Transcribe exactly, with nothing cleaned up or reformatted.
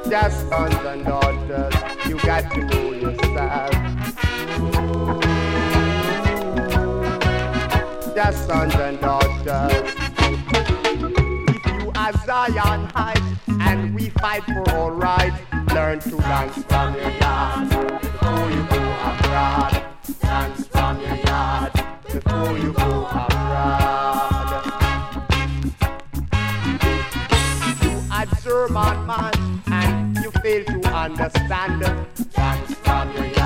Just sons and daughters, you got to know yourself. Just sons and daughters. If you are Zion Heights and we fight for all rights, learn to dance from your yard before you go abroad. Dance from your yard before you go abroad. You are German man and you fail to understand. Dance from your yard.